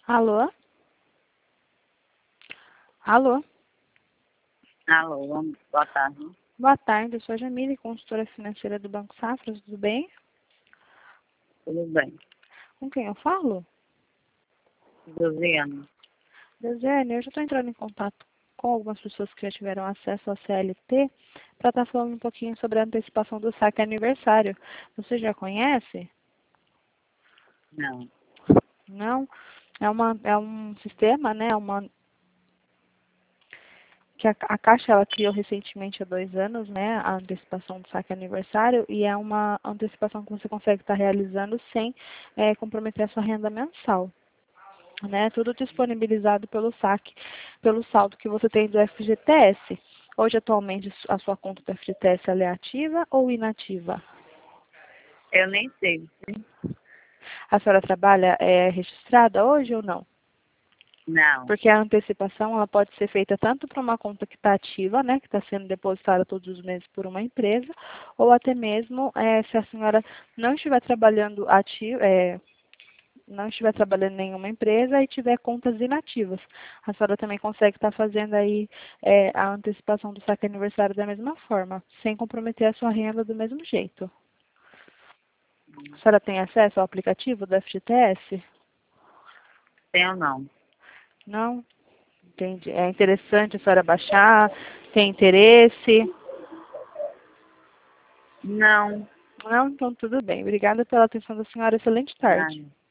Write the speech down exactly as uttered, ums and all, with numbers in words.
Alô? Alô? Alô, boa tarde. Boa tarde, eu sou a Jamile, consultora financeira do Banco Safra, tudo bem? Tudo bem? Com quem eu falo? Josiane. Desiane, eu já estou entrando em contato com algumas pessoas que já tiveram acesso ao C L T para estar falando um pouquinho sobre a antecipação do saque aniversário. Você já conhece? Não. Não? É, uma, é um sistema, né? Uma, que a, a Caixa ela criou recentemente há dois anos, né? A antecipação do saque aniversário, e é uma antecipação que você consegue estar realizando sem é, comprometer a sua renda mensal. Né, tudo disponibilizado pelo saque, pelo saldo que você tem do F G T S. Hoje, atualmente, a sua conta do F G T S ela é ativa ou inativa? Eu nem sei. A senhora trabalha é, registrada hoje ou não? Não. Porque a antecipação ela pode ser feita tanto para uma conta que está ativa, né, que está sendo depositada todos os meses por uma empresa, ou até mesmo é, se a senhora não estiver trabalhando ativo, é, não estiver trabalhando em nenhuma empresa e tiver contas inativas. A senhora também consegue estar fazendo aí é, a antecipação do saque aniversário da mesma forma, sem comprometer a sua renda do mesmo jeito. A senhora tem acesso ao aplicativo do F G T S? Tenho não. Não? Entendi. É interessante a senhora baixar? Tem interesse? Não. Não? Então tudo bem. Obrigada pela atenção da senhora. Excelente tarde. Não.